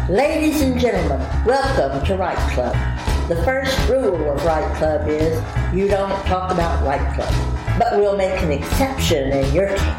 Ladies and gentlemen, welcome to Write Club. The first rule of Write Club is you don't talk about Write Club, but we'll make an exception in your case.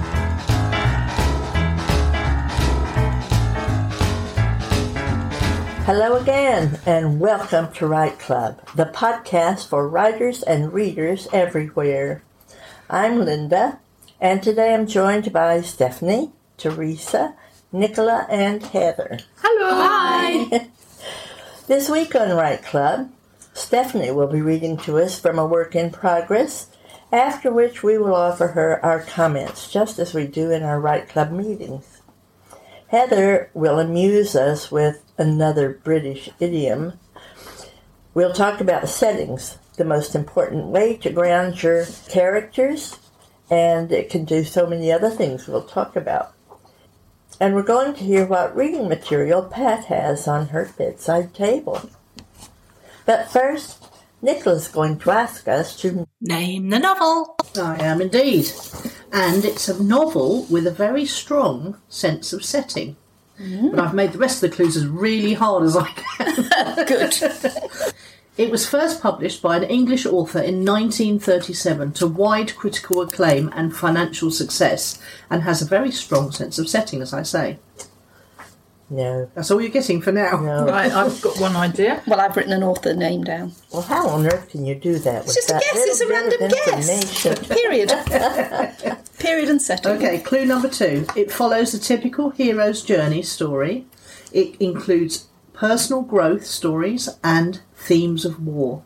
Hello again, and welcome to Write Club, the podcast for writers and readers everywhere. I'm Linda, and today I'm joined by Stephanie, Teresa, Nicola, and Heather. Hello. Hi. This week on Write Club, Stephanie will be reading to us from a work in progress, after which we will offer her our comments, just as we do in our Write Club meetings. Heather will amuse us with another British idiom. We'll talk about settings, the most important way to ground your characters, and it can do so many other things we'll talk about. And we're going to hear what reading material Pat has on her bedside table. But first, Nicola's going to ask us to name the novel. I am indeed. And it's a novel with a very strong sense of setting. But I've made the rest of the clues as really hard as I can. Good. It was first published by an English author in 1937 to wide critical acclaim and financial success, and has a very strong sense of setting, as I say. No. That's all you're getting for now. No. Right, I've got one idea. Well, I've written an author name down. Well, how on earth can you do that? It's just a guess. It's a random guess. Period. Period and setting. Okay, clue number 2. It follows a typical hero's journey story. It includes personal growth stories and themes of war.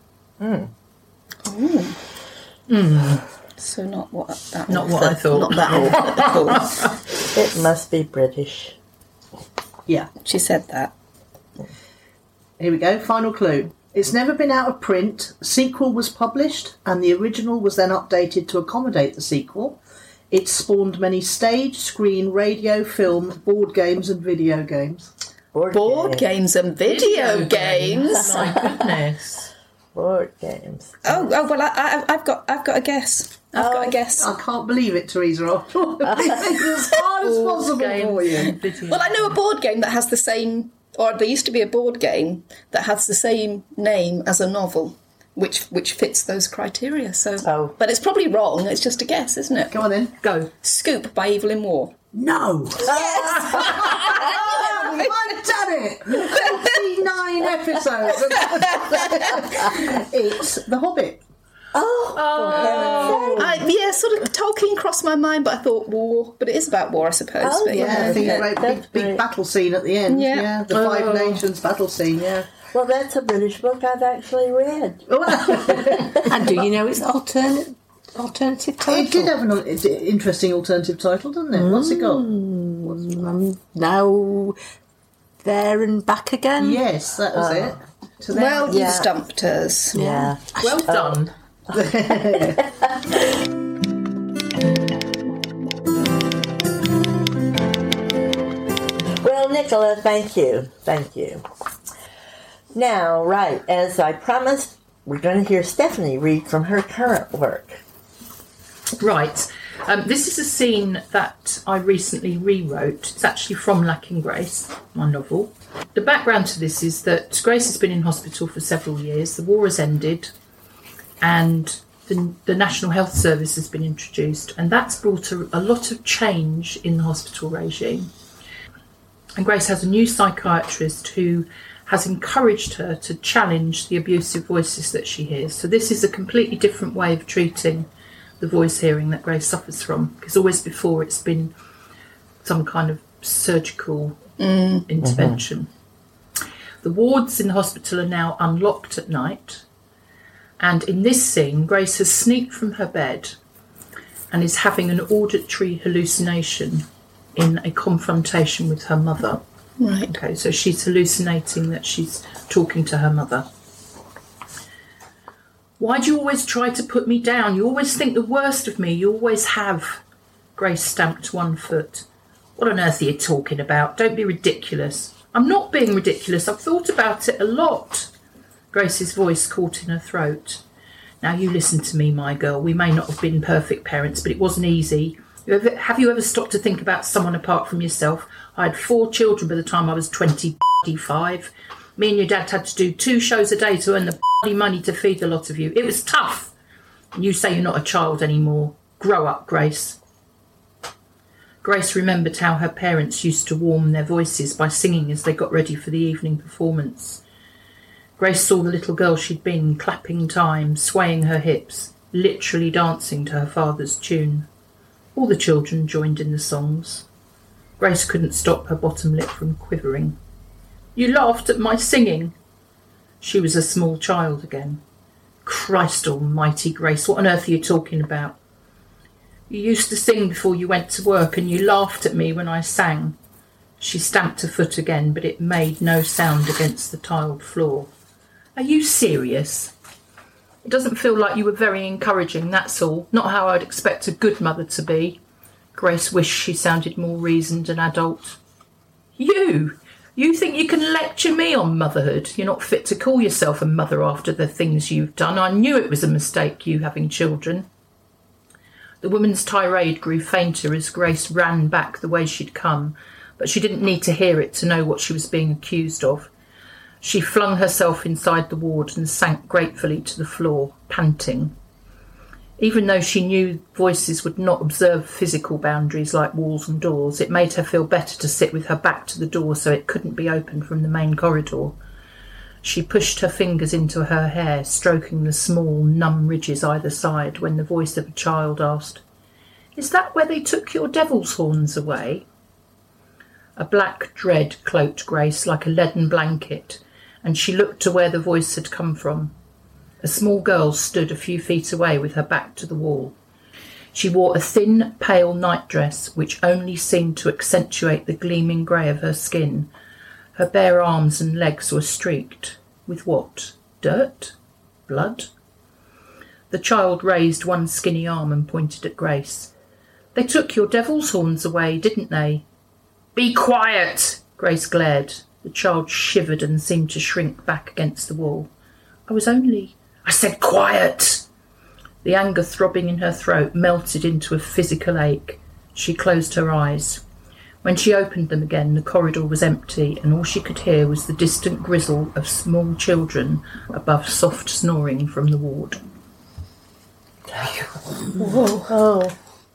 So not what that Not author, what I thought. Not that author, of course. It must be British. Yeah. She said that. Here we go, final clue. It's never been out of print. A sequel was published, and the original was then updated to accommodate the sequel. It spawned many stage, screen, radio, film, board games and video games. Board games and video games. My goodness. Board games. Oh well, I've got a guess. I've got a guess. I can't believe it, Teresa. After all of these things as hard as possible for you. Well, I know a board game that has the same, or there used to be a board game that has the same name as a novel, which fits those criteria. So, but it's probably wrong. It's just a guess, isn't it? Come on then. Go. Scoop by Evelyn Waugh. No. I've done it. 49 episodes. It's The Hobbit. Sort of Tolkien crossed my mind, but I thought war. But it is about war, I suppose. Oh, but Yeah, I think a great big battle scene at the end. Yeah. The Five Nations battle scene, yeah. Well, that's a British book I've actually read. And do you know its alternative title? It did have an interesting alternative title, didn't it? What's it got? Now There and Back Again? Yes, that was it. So well, you stumped us. Yeah. Well done. Well, Nicola, thank you. Thank you. Now, right, as I promised, we're going to hear Stephanie read from her current work. Right. This is a scene that I recently rewrote. It's actually from Lacking Grace, my novel. The background to this is that Grace has been in hospital for several years. The war has ended and the National Health Service has been introduced, and that's brought a lot of change in the hospital regime. And Grace has a new psychiatrist who has encouraged her to challenge the abusive voices that she hears. So this is a completely different way of treating the voice hearing that Grace suffers from, because always before it's been some kind of surgical intervention. The wards in the hospital are now unlocked at night, and in this scene Grace has sneaked from her bed and is having an auditory hallucination in a confrontation with her mother. Right. Okay, so she's hallucinating that she's talking to her mother. Why do you always try to put me down? You always think the worst of me. You always have. Grace stamped one foot. What on earth are you talking about? Don't be ridiculous. I'm not being ridiculous. I've thought about it a lot. Grace's voice caught in her throat. Now you listen to me, my girl. We may not have been perfect parents, but it wasn't easy. Have you ever stopped to think about someone apart from yourself? I had 4 children by the time I was 20. 5. Me and your dad had to do 2 shows a day to earn the money to feed the lot of you. It was tough. And you say you're not a child anymore. Grow up, Grace. Grace remembered how her parents used to warm their voices by singing as they got ready for the evening performance. Grace saw the little girl she'd been, clapping time, swaying her hips, literally dancing to her father's tune. All the children joined in the songs. Grace couldn't stop her bottom lip from quivering. You laughed at my singing. She was a small child again. Christ almighty, Grace, what on earth are you talking about? You used to sing before you went to work, and you laughed at me when I sang. She stamped her foot again, but it made no sound against the tiled floor. Are you serious? It doesn't feel like you were very encouraging, that's all. Not how I'd expect a good mother to be. Grace wished she sounded more reasoned and adult. You think you can lecture me on motherhood? You're not fit to call yourself a mother after the things you've done. I knew it was a mistake, you having children. The woman's tirade grew fainter as Grace ran back the way she'd come, but she didn't need to hear it to know what she was being accused of. She flung herself inside the ward and sank gratefully to the floor, panting. Even though she knew voices would not observe physical boundaries like walls and doors, it made her feel better to sit with her back to the door so it couldn't be opened from the main corridor. She pushed her fingers into her hair, stroking the small, numb ridges either side, when the voice of a child asked, "Is that where they took your devil's horns away?" A black dread cloaked Grace like a leaden blanket, and she looked to where the voice had come from. A small girl stood a few feet away with her back to the wall. She wore a thin, pale nightdress which only seemed to accentuate the gleaming grey of her skin. Her bare arms and legs were streaked. With what? Dirt? Blood? The child raised one skinny arm and pointed at Grace. "They took your devil's horns away, didn't they?" "Be quiet!" Grace glared. The child shivered and seemed to shrink back against the wall. I said quiet! The anger throbbing in her throat melted into a physical ache. She closed her eyes. When she opened them again, the corridor was empty, and all she could hear was the distant gristle of small children above soft snoring from the ward. Whoa.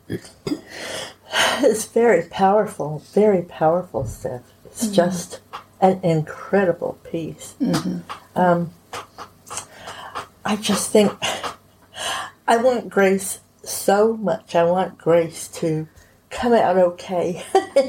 It's very powerful stuff. It's just an incredible piece. Mm-hmm. I just think I want Grace so much. I want Grace to come out okay.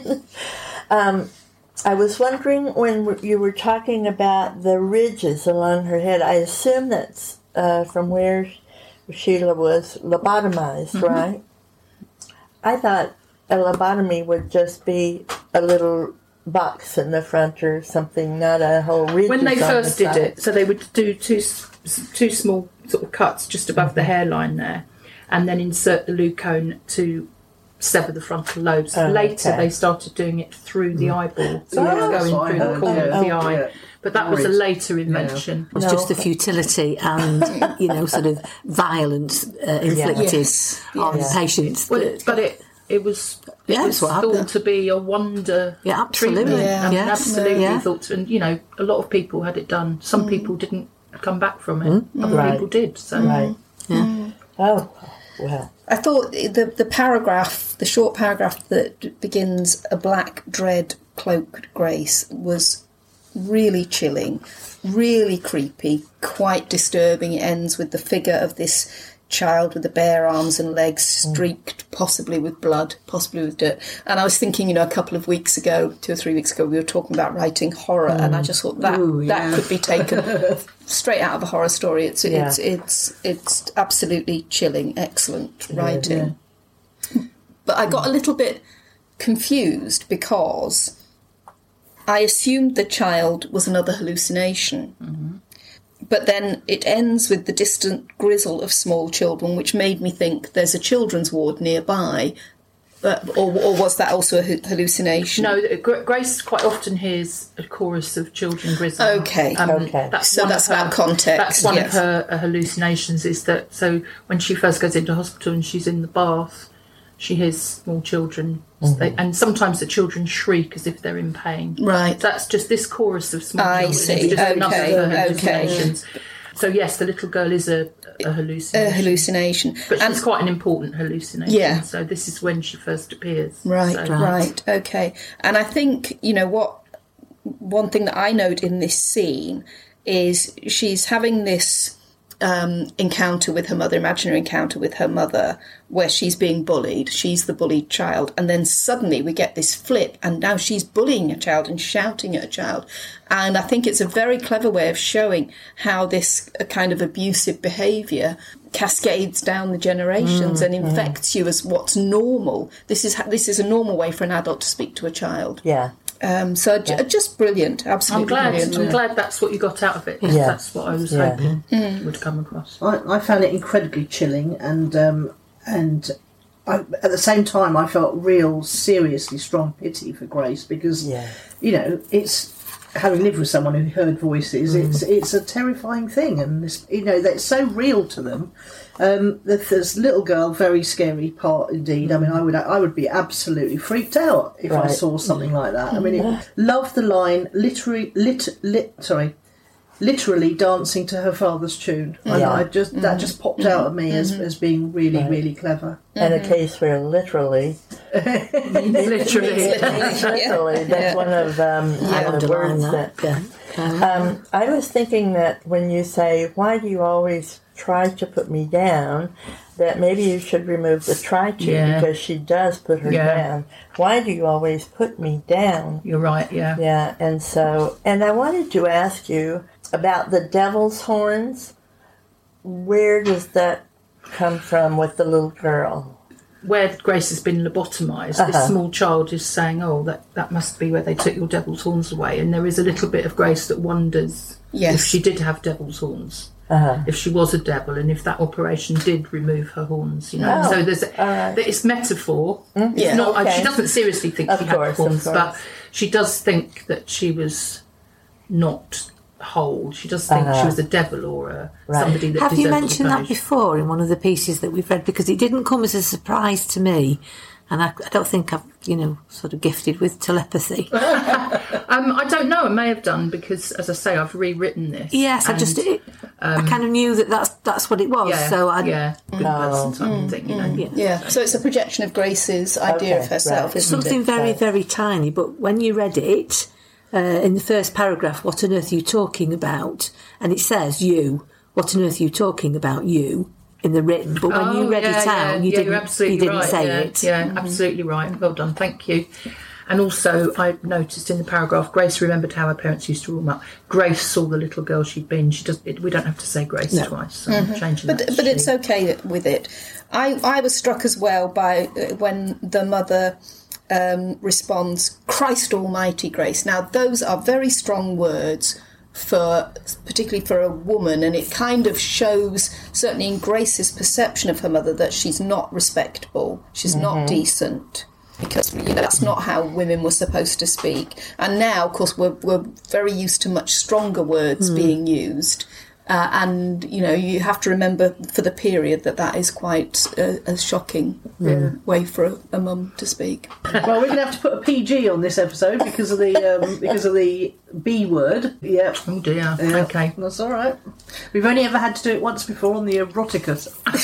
I was wondering when you were talking about the ridges along her head, I assume that's from where Sheila was lobotomized, mm-hmm. right? I thought a lobotomy would just be a little box in the front or something, not a whole ridge. When they first did it, so they would do two small sort of cuts just above the hairline there, and then insert the Leucone to sever the frontal lobes. Later they started doing it through the eyeball, so it was going through the corner of the eye. Yeah. But that was a later invention. It was just the futility and, sort of violence inflicted on patients. Well, but it was thought to be a wonder treatment. Absolutely thought to, and a lot of people had it done. Some people didn't come back from it. Other people did. So. Right. Yeah. Oh, well. I thought the short paragraph that begins "A black dread cloaked Grace" was really chilling, really creepy, quite disturbing. It ends with the figure of this child with the bare arms and legs streaked, possibly with blood, possibly with dirt. And I was thinking, a couple of weeks ago, 2 or 3 weeks ago, we were talking about writing horror, and I just thought that could be taken straight out of a horror story. It's absolutely chilling, excellent writing. Yeah. But I got a little bit confused because I assumed the child was another hallucination. Mm-hmm. But then it ends with the distant gristle of small children, which made me think there's a children's ward nearby. Or was that also a hallucination? No, Grace quite often hears a chorus of children gristle. Okay. That's about context. That's one of her hallucinations, is that, so when she first goes into hospital and she's in the bath, she hears small children, and sometimes the children shriek as if they're in pain. Right. That's just this chorus of small children. I see. It's just another of her Okay. hallucinations. So yes, the little girl is a hallucination. A hallucination. But she's quite an important hallucination. Yeah. So this is when she first appears. Right, So- right, okay. And I think, one thing that I note in this scene is she's having this encounter with her mother, imaginary encounter with her mother, where she's being bullied. She's the bullied child. And then suddenly we get this flip, and now she's bullying a child and shouting at a child. And I think it's a very clever way of showing how this kind of abusive behaviour cascades down the generations and infects you as what's normal. This is a normal way for an adult to speak to a child. Yeah. Just brilliant, absolutely brilliant. I'm glad that's what you got out of it. Yeah. That's what I was hoping would come across. I found it incredibly chilling, and I, at the same time, I felt real, seriously strong pity for Grace because, it's having lived with someone who heard voices. It's a terrifying thing, and that's so real to them. This little girl, very scary part indeed. I mean, I would be absolutely freaked out if I saw something like that. I mean, love the line, literally dancing to her father's tune. Yeah. That just popped out at me as being really, really clever. And a case where literally. Literally. That's one of the words that. I was thinking that when you say, "Why do you always try to put me down?" that maybe you should remove the "try to" because she does put her down. Why do you always put me down? You're right. Yeah. Yeah, and I wanted to ask you about the devil's horns. Where does that come from with the little girl? Where Grace has been lobotomised, this small child is saying, "Oh, that must be where they took your devil's horns away." And there is a little bit of Grace that wonders if she did have devil's horns, if she was a devil, and if that operation did remove her horns. So there's it's metaphor. It's not. She doesn't seriously think she had horns, but she does think that she was not whole. She does think she was a devil or somebody that Have you deserved mentioned the that before in one of the pieces that we've read? Because it didn't come as a surprise to me, and I don't think I've sort of gifted with telepathy. I don't know. I may have done because, as I say, I've rewritten this. Yes, I kind of knew that's what it was. Yeah, so good person type of thing. Yeah. So it's a projection of Grace's idea of herself. It's Isn't something it? very, very tiny. But when you read it. In the first paragraph, what on earth are you talking about? And it says you. What on earth are you talking about? You in the written, but when you read it out, you didn't say it. Yeah, absolutely right. Well done, thank you. And also, I noticed in the paragraph, Grace remembered how her parents used to warm up. Grace saw the little girl she'd been. We don't have to say Grace twice. So I'm changing that. But it's okay with it. I was struck as well by when the mother. Responds, "Christ Almighty, Grace." Now, those are very strong words particularly for a woman, and it kind of shows, certainly in Grace's perception of her mother, that she's not respectable, she's not decent, because that's not how women were supposed to speak. And now, of course, we're very used to much stronger words being used. And you have to remember for the period that is quite a shocking way for a mum to speak. Well, we're going to have to put a PG on this episode because of the B word. Yeah. Oh dear. Okay, that's all right. We've only ever had to do it once before on the erotica.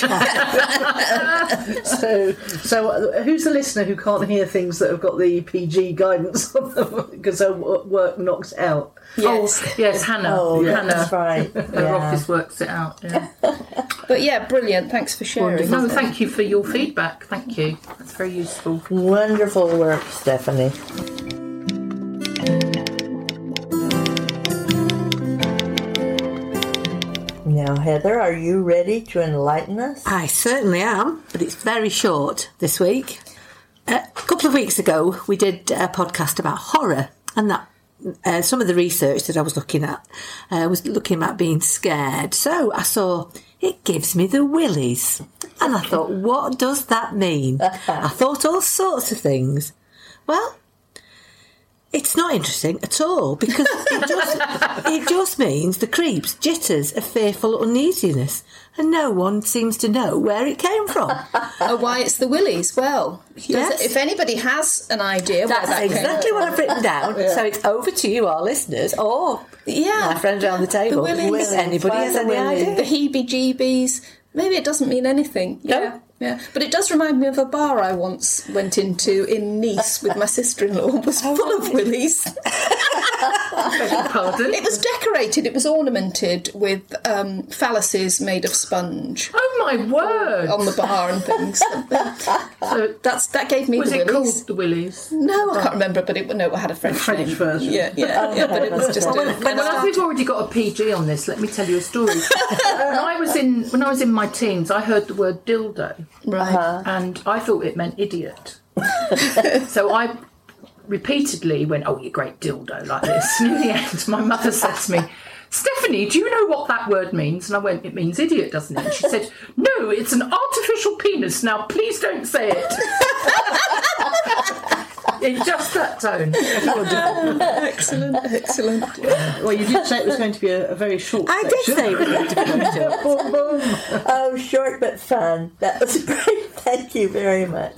So who's the listener who can't hear things that have got the PG guidance on them because her work knocks out? Yes, Hannah. Hannah. That's right. Her office works it out. Yeah. But brilliant. Thanks for sharing. No, thank you for your feedback. Thank you. That's very useful. Wonderful work, Stephanie. Now, Heather, are you ready to enlighten us? I certainly am, but it's very short this week. A couple of weeks ago, we did a podcast about horror, and that some of the research that I was looking at was looking at being scared. So I saw it gives me the willies. And I thought, what does that mean? I thought all sorts of things. Well, It's not interesting at all because it just means the creeps, jitters of fearful uneasiness, and no one seems to know where it came from. Oh, why it's the willies? Well, Yes. if anybody has an idea where That's that came exactly what I've written down. So it's over to you, our listeners, or my friends around the table. The willies. If anybody has any idea. the heebie-jeebies. Maybe it doesn't mean anything. No. Yeah, but it does remind me of a bar I once went into in Nice with my sister-in-law. It was full of willies. Pardon? It was decorated. It was ornamented with phalluses made of sponge Oh my word! on the bar and things. So That gave me was the it willies. called the Willies? No, I can't remember, but it had a French name. version. Yeah, but it was just. Well, as we've already got a PG on this, let me tell you a story. when I was in my teens, I heard the word dildo, Right. and I thought it meant idiot. So I repeatedly went, "Oh, you great dildo," like this. And in the end, my mother said to me, "Stephanie, do you know what that word means?" And I went, "It means idiot, doesn't it?" And she said, "No, it's an artificial penis. Now, please don't say it." In just that tone. Excellent. Well, you did say it was going to be a very short I section. did say it was going to be very short. Boom, boom. Oh, short but fun. That was great. Thank you very much.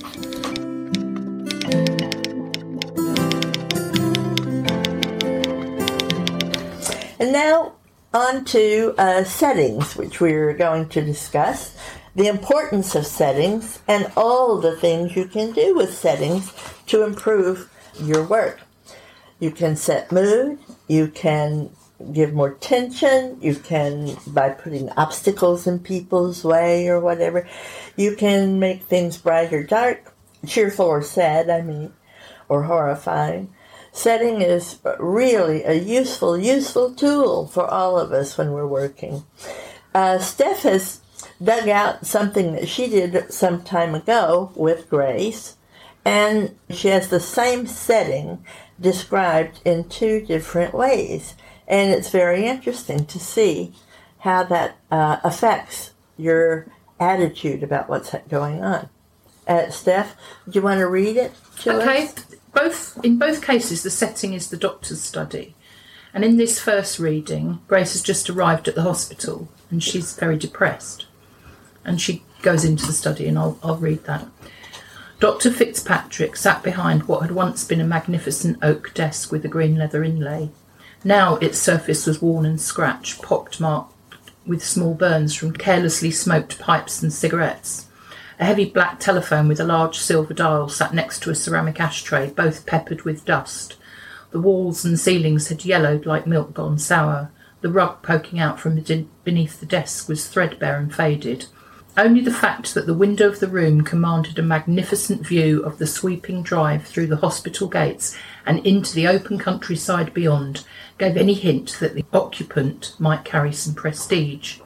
And now on to settings, which we're going to discuss. The importance of settings and all the things you can do with settings to improve your work. You can set mood, you can give more tension, you can, by putting obstacles in people's way or whatever, you can make things bright or dark, cheerful or sad, or horrifying. Setting is really a useful tool for all of us when we're working. Steph has dug out something that she did some time ago with Grace, and she has the same setting described in two different ways. And it's very interesting to see how that affects your attitude about what's going on. Steph, do you want to read it to us? In both cases, the setting is the doctor's study. And in this first reading, Grace has just arrived at the hospital and she's very depressed. And she goes into the study, and I'll read that. Dr. Fitzpatrick sat behind what had once been a magnificent oak desk with a green leather inlay. Now its surface was worn and scratched, pockmarked with small burns from carelessly smoked pipes and cigarettes. A heavy black telephone with a large silver dial sat next to a ceramic ashtray, both peppered with dust. The walls and ceilings had yellowed like milk gone sour. The rug poking out from beneath the desk was threadbare and faded. Only the fact that the window of the room commanded a magnificent view of the sweeping drive through the hospital gates and into the open countryside beyond gave any hint that the occupant might carry some prestige.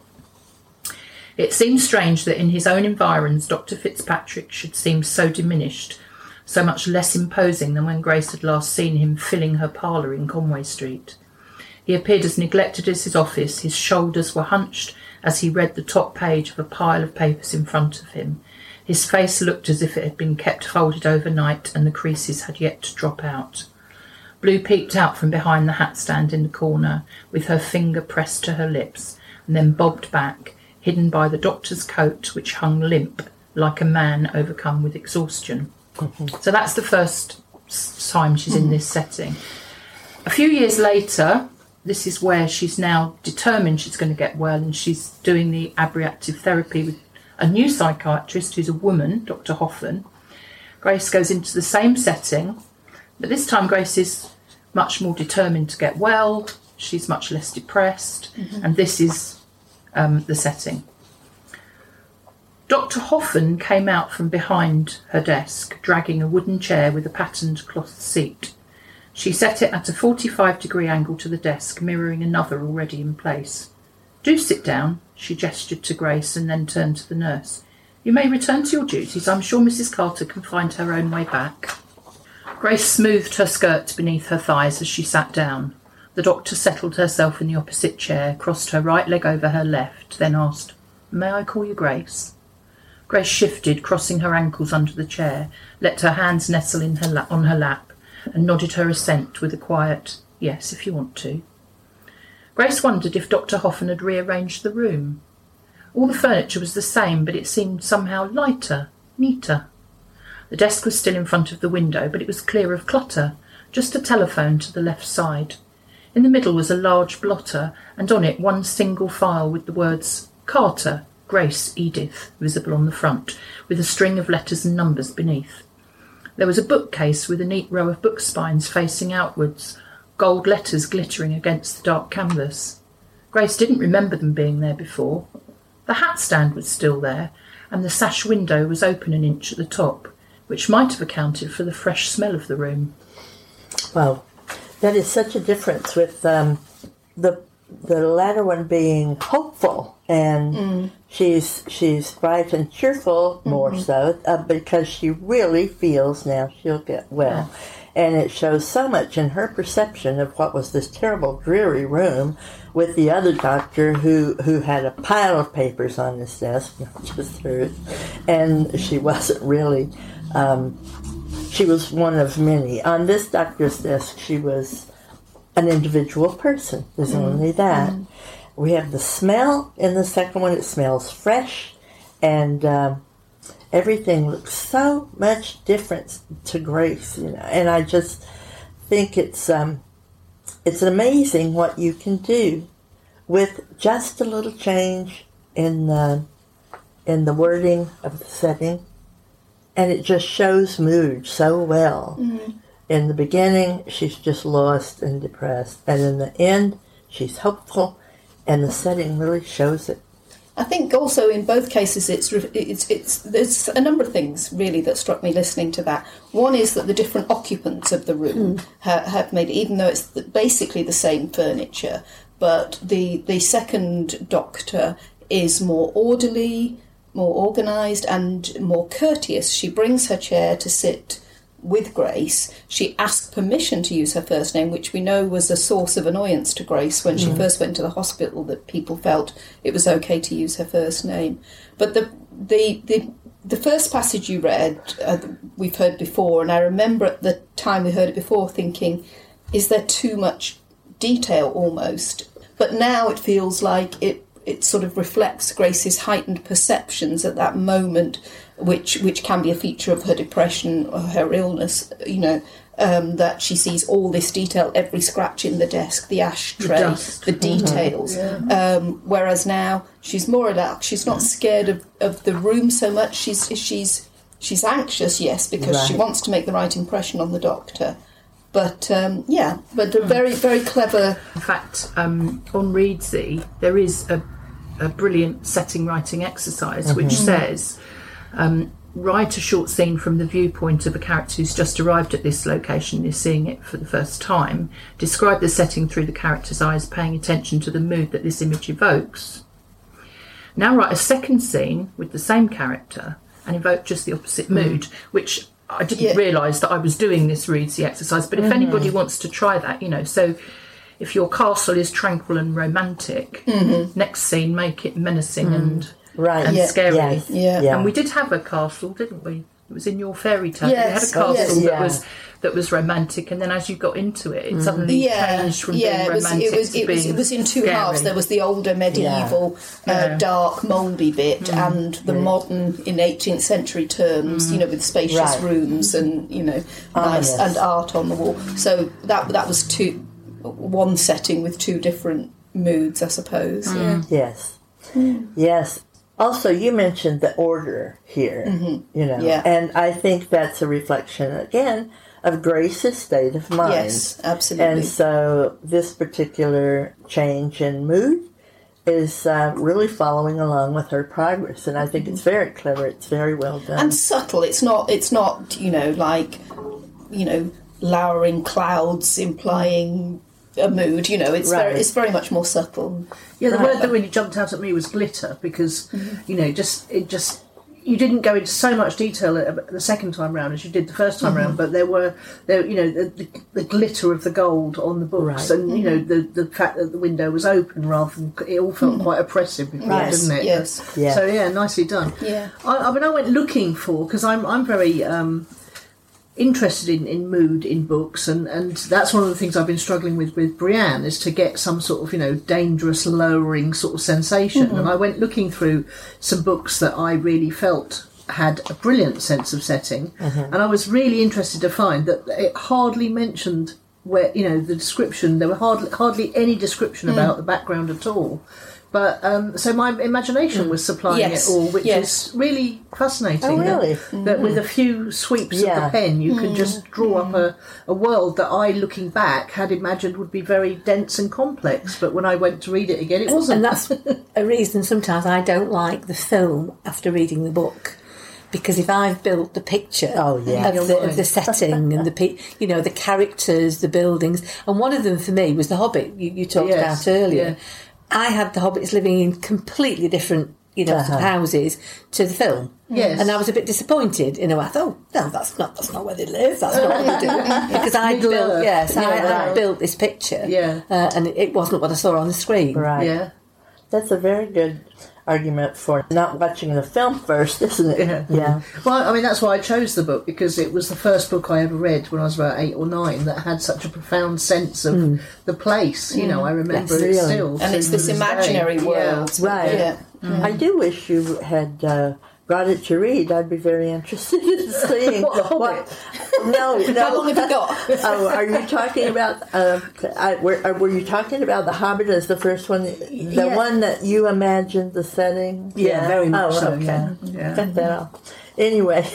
It seemed strange that in his own environs Dr. Fitzpatrick should seem so diminished, so much less imposing than when Grace had last seen him filling her parlour in Conway Street. He appeared as neglected as his office. His shoulders were hunched as he read the top page of a pile of papers in front of him. His face looked as if it had been kept folded overnight and the creases had yet to drop out. Blue peeped out from behind the hat stand in the corner, with her finger pressed to her lips, and then bobbed back, hidden by the doctor's coat, which hung limp, like a man overcome with exhaustion. So that's the first time she's in this setting. A few years later, this is where she's now determined she's going to get well, and she's doing the abreactive therapy with a new psychiatrist who's a woman, Dr. Hoffen. Grace goes into the same setting, but this time Grace is much more determined to get well. She's much less depressed, and this is the setting. Dr. Hoffen came out from behind her desk, dragging a wooden chair with a patterned cloth seat. She set it at a 45-degree angle to the desk, mirroring another already in place. "Do sit down," she gestured to Grace, and then turned to the nurse. "You may return to your duties. I'm sure Mrs. Carter can find her own way back." Grace smoothed her skirt beneath her thighs as she sat down. The doctor settled herself in the opposite chair, crossed her right leg over her left, then asked, "May I call you Grace?" Grace shifted, crossing her ankles under the chair, let her hands nestle on her lap, and nodded her assent with a quiet, "Yes, if you want to." Grace wondered if Dr. Hoffen had rearranged the room. All the furniture was the same, but it seemed somehow lighter, neater. The desk was still in front of the window, but it was clear of clutter, just a telephone to the left side. In the middle was a large blotter, and on it one single file with the words Carter, Grace, Edith, visible on the front, with a string of letters and numbers beneath. There was a bookcase with a neat row of book spines facing outwards, gold letters glittering against the dark canvas. Grace didn't remember them being there before. The hat stand was still there, and the sash window was open an inch at the top, which might have accounted for the fresh smell of the room. Well, that is such a difference with the latter one being hopeful, and she's bright and cheerful more so because she really feels now she'll get well. Yeah. And it shows so much in her perception of what was this terrible, dreary room with the other doctor who had a pile of papers on his desk, not just hers, and she wasn't really... she was one of many. On this doctor's desk, she was an individual person. There's only that. We have the smell in the second one. It smells fresh, and everything looks so much different to Grace, And I just think it's amazing what you can do with just a little change in the wording of the setting. And it just shows mood so well. In the beginning, she's just lost and depressed. And in the end, she's hopeful. And the setting really shows it. I think also in both cases, there's a number of things really that struck me listening to that. One is that the different occupants of the room have made it, even though it's basically the same furniture, but the second doctor is more orderly, more organised and more courteous. She brings her chair to sit with Grace. She asked permission to use her first name, which we know was a source of annoyance to Grace when she first went to the hospital, that people felt it was okay to use her first name. But the first passage you read, we've heard before, and I remember at the time we heard it before thinking, is there too much detail almost? But now it feels like it sort of reflects Grace's heightened perceptions at that moment, which can be a feature of her depression or her illness, that she sees all this detail, every scratch in the desk, the ashtray, the details. Whereas now she's more relaxed. She's not scared of the room so much. She's anxious, yes, because she wants to make the right impression on the doctor. But but a very, very clever... In fact, on Readsy, there is a brilliant setting writing exercise which says, write a short scene from the viewpoint of a character who's just arrived at this location, is seeing it for the first time. Describe the setting through the character's eyes, paying attention to the mood that this image evokes. Now write a second scene with the same character and evoke just the opposite mood, which... I didn't realise that I was doing this Readsy exercise, but if anybody wants to try that, so if your castle is tranquil and romantic, next scene make it menacing and scary. Yes. Yeah. And we did have a castle, didn't we? It was in your fairy tale. We had a castle that was romantic, and then as you got into it, it suddenly changed from being romantic to being it was in two scary. halves. There was the older medieval, dark, mouldy bit, and the modern, in 18th century terms, with spacious rooms and nice and art on the wall. So that was one setting with two different moods, I suppose. Yes. Yes. Also, you mentioned the order here, and I think that's a reflection, again, of Grace's state of mind. Yes, absolutely. And so this particular change in mood is really following along with her progress, and I think it's very clever. It's very well done. And subtle. It's not lowering clouds implying a mood, it's very much more subtle. Yeah, the word that really jumped out at me was glitter, because you didn't go into so much detail the second time round as you did the first time round, but there the glitter of the gold on the books, and the fact that the window was open rather than it all felt quite oppressive before, didn't it? Yes. So nicely done. Yeah. I went looking for, because I'm very interested in mood in books, and that's one of the things I've been struggling with Brienne, is to get some sort of dangerous, lowering sort of sensation. And I went looking through some books that I really felt had a brilliant sense of setting, and I was really interested to find that it hardly mentioned where the description. There were hardly any description about the background at all. But so my imagination was supplying it all, which is really fascinating. Oh, really? That with a few sweeps of the pen, you can just draw up a world that I, looking back, had imagined would be very dense and complex. But when I went to read it again, it wasn't. And that's a reason sometimes I don't like the film after reading the book. Because if I've built the picture of the setting and the characters, the buildings, and one of them for me was The Hobbit you talked about earlier. Yeah. I had the Hobbits living in completely different, houses to the film. Yes. And I was a bit disappointed in a way. I thought, no, that's not where they live. That's not what they do. Because I built this picture. Yeah. And it wasn't what I saw on the screen. Right. Yeah. That's a very good argument for not watching the film first, isn't it? Yeah. Well, I mean, that's why I chose the book, because it was the first book I ever read when I was about 8 or 9 that had such a profound sense of the place. I remember it still. And it's this imaginary world. Yeah. Right. Yeah. I do wish you had brought it to read. I'd be very interested in seeing what. No. How long have you got? Are you talking about? Were you talking about The Hobbit as the first one? The one that you imagined the setting? Yeah, very much so. Okay. Yeah. Cut that off. Anyway,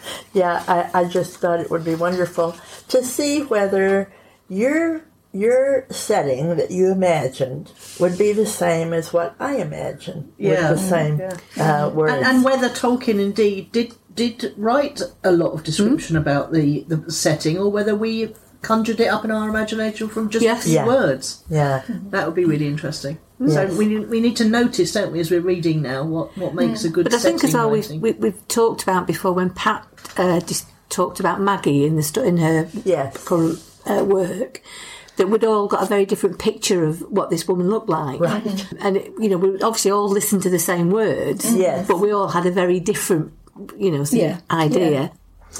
I just thought it would be wonderful to see whether your setting that you imagined would be the same as what I imagined with the same words. And whether Tolkien indeed did write a lot of description about the setting, or whether we conjured it up in our imagination from just a few words. Yeah. That would be really interesting. Yes. So we need to notice, don't we, as we're reading now, what makes a good setting. But I think as well we've talked about before, when Pat talked about Maggie in her current work, that we'd all got a very different picture of what this woman looked like. Right. And, we obviously all listened to the same words, but we all had a very different, idea.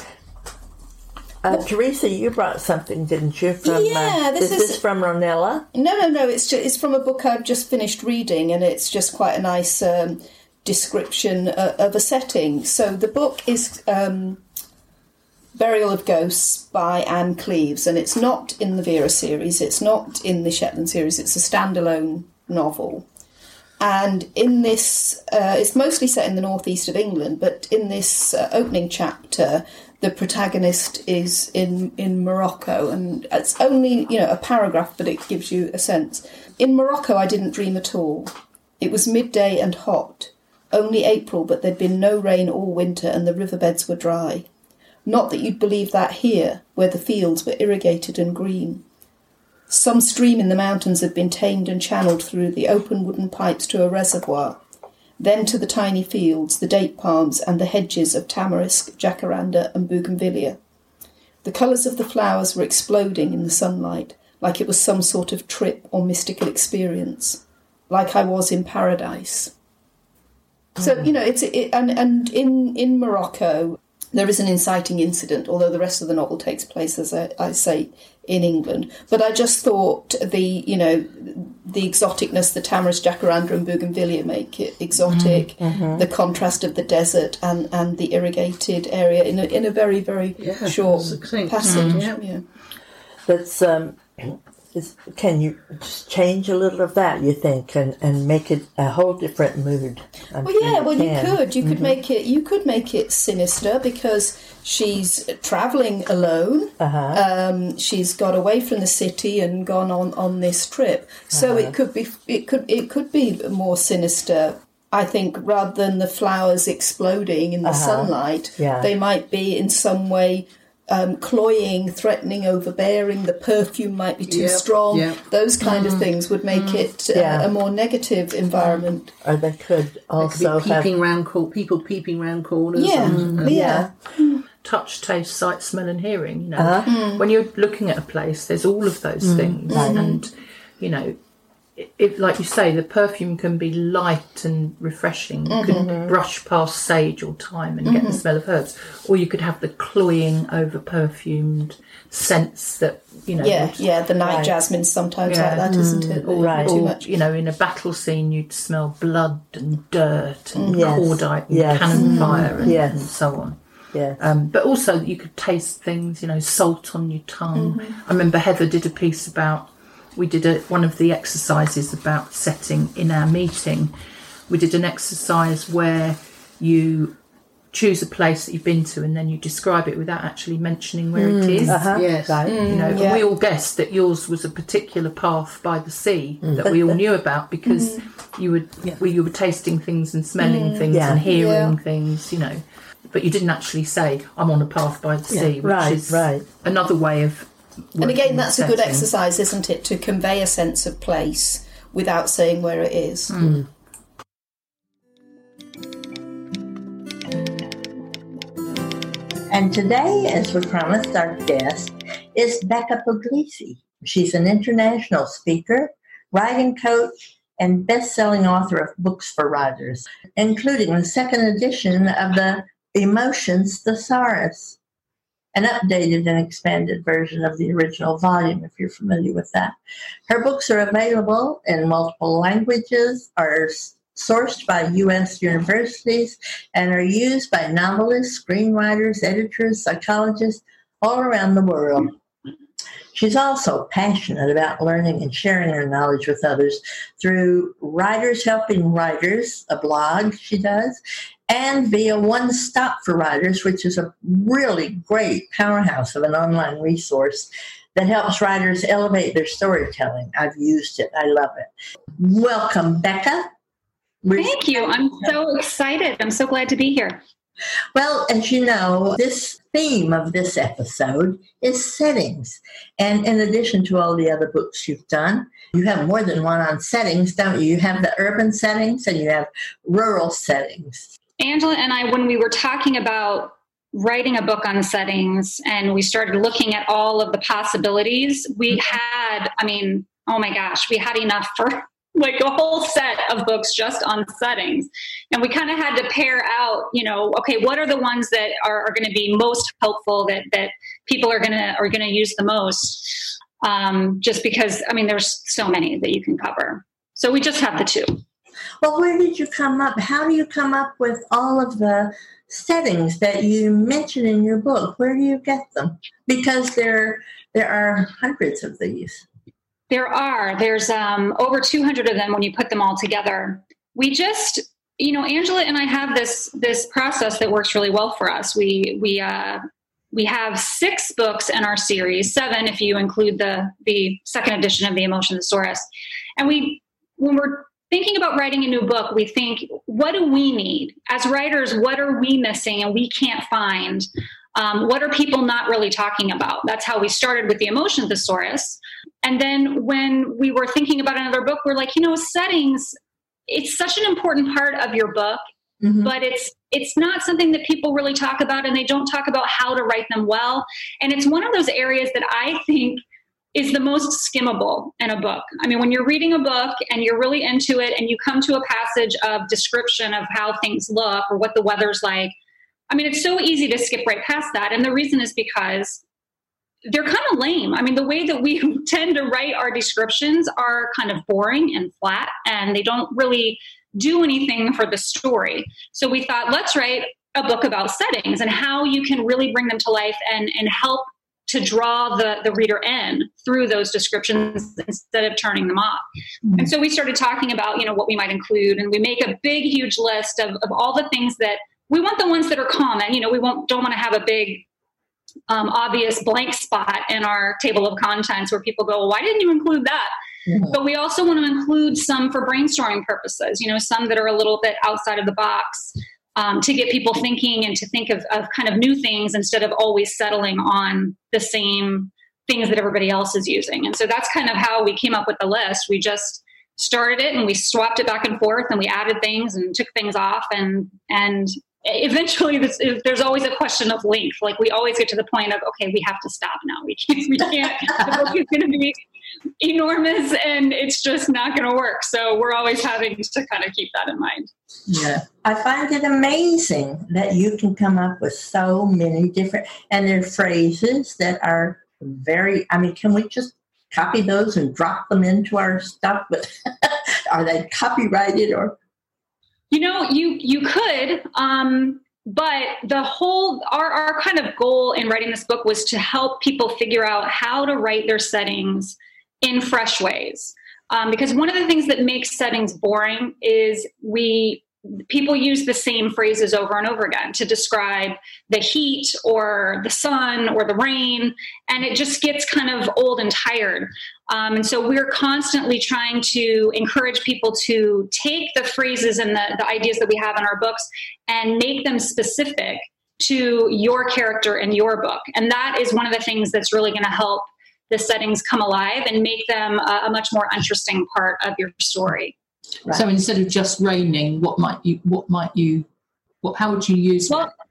Teresa, you brought something, didn't you? From, this is from Ronella? No. It's from a book I've just finished reading, and it's just quite a nice description of a setting. So the book is Burial of Ghosts by Anne Cleeves, and it's not in the Vera series, it's not in the Shetland series, it's a standalone novel. And in this, it's mostly set in the northeast of England, but in this opening chapter, the protagonist is in Morocco, and it's only, a paragraph, but it gives you a sense. In Morocco, I didn't dream at all. It was midday and hot. Only April, but there'd been no rain all winter, and the riverbeds were dry. Not that you'd believe that here, where the fields were irrigated and green. Some stream in the mountains had been tamed and channeled through the open wooden pipes to a reservoir. Then to the tiny fields, the date palms and the hedges of tamarisk, jacaranda and bougainvillea. The colours of the flowers were exploding in the sunlight, like it was some sort of trip or mystical experience, like I was in paradise. So, and in Morocco, there is an inciting incident, although the rest of the novel takes place, as I say, in England. But I just thought the exoticness, the tamarisk, jacaranda and bougainvillea make it exotic. The contrast of the desert and the irrigated area in a very, very short passage. Yeah. That's can you just change a little of that, you think, and make it a whole different mood? You could make it. You could make it sinister because she's travelling alone. She's got away from the city and gone on this trip. So it could be more sinister. I think rather than the flowers exploding in the sunlight, they might be in some way cloying, threatening, overbearing. The perfume might be too strong. Those kind of things would make it a more negative environment. Or they could also people peeping round corners. Touch, taste, sight, smell and hearing. When you're looking at a place, there's all of those things. And, if, like you say, the perfume can be light and refreshing. You could brush past sage or thyme and get the smell of herbs, or you could have the cloying, over-perfumed scents that, you know... the night jasmine's sometimes like that, isn't it? Right. Too much. You know, in a battle scene, you'd smell blood and dirt and cordite and cannon fire and so on. Yes. But also you could taste things, you know, salt on your tongue. I remember Heather did a piece about... We did one of the exercises about setting in our meeting. We did an exercise where you choose a place that you've been to and then you describe it without actually mentioning where it is. Yes. Right. You know, and we all guessed that yours was a particular path by the sea that we all knew about because you were tasting things and smelling things and hearing things, you know. But you didn't actually say, I'm on a path by the sea, which is another way of... And again, that's a good exercise, isn't it, to convey a sense of place without saying where it is. And today, as we promised, our guest is Becca Puglisi. She's an international speaker, writing coach, and best-selling author of books for writers, including the second edition of the Emotions Thesaurus, an updated and expanded version of the original volume, if you're familiar with that. Her books are available in multiple languages, are sourced by U.S. universities, and are used by novelists, screenwriters, editors, psychologists all around the world. She's also passionate about learning and sharing her knowledge with others through Writers Helping Writers, a blog she does, and via One Stop for Writers, which is a really great powerhouse of an online resource that helps writers elevate their storytelling. I've used it. I love it. Welcome, Becca. Thank you. I'm so excited. I'm so glad to be here. Well, as you know, this theme of this episode is settings. And in addition to all the other books you've done, you have more than one on settings, don't you? You have the urban settings and you have rural settings. Angela and I, when we were talking about writing a book on settings and we started looking at all of the possibilities, we had, oh my gosh, we had enough for like a whole set of books just on settings. And we kind of had to pair out, okay, what are the ones that are going to be most helpful that people are going to use the most? Just because, there's so many that you can cover. So we just have the two. Well, where did you come up? How do you come up with all of the settings that you mention in your book? Where do you get them? Because there are hundreds of these. There's over 200 of them when you put them all together. We just, Angela and I have this process that works really well for us. We have 6 books in our series, 7 if you include the second edition of the Emotion Thesaurus. And when we're thinking about writing a new book, we think, what do we need? As writers, what are we missing and we can't find? What are people not really talking about? That's how we started with the Emotion Thesaurus. And then when we were thinking about another book, we're like, settings, it's such an important part of your book, but it's not something that people really talk about, and they don't talk about how to write them well. And it's one of those areas that I think is the most skimmable in a book. When you're reading a book and you're really into it and you come to a passage of description of how things look or what the weather's like, it's so easy to skip right past that. And the reason is because they're kind of lame. The way that we tend to write our descriptions are kind of boring and flat, and they don't really do anything for the story. So we thought, let's write a book about settings and how you can really bring them to life and help to draw the reader in through those descriptions instead of turning them off. And so we started talking about, what we might include, and we make a big, huge list of all the things that we want, the ones that are common. We don't want to have a big, obvious blank spot in our table of contents where people go, well, why didn't you include that? But we also want to include some for brainstorming purposes, some that are a little bit outside of the box, to get people thinking and to think of kind of new things instead of always settling on the same things that everybody else is using. And so that's kind of how we came up with the list. We just started it and we swapped it back and forth and we added things and took things off, and eventually there's always a question of length. Like we always get to the point of, okay, we have to stop now. We can't, the book is going to be enormous and it's just not going to work. So we're always having to kind of keep that in mind. Yeah. I find it amazing that you can come up with so many different, and there are phrases that are very, can we just copy those and drop them into our stuff? But are they copyrighted or? You could, but the whole, our kind of goal in writing this book was to help people figure out how to write their settings in fresh ways. Because one of the things that makes settings boring is people use the same phrases over and over again to describe the heat or the sun or the rain, and it just gets kind of old and tired. And so we're constantly trying to encourage people to take the phrases and the ideas that we have in our books and make them specific to your character and your book. And that is one of the things that's really going to help the settings come alive and make them a much more interesting part of your story. Right. So instead of just raining, how would you use it? Well,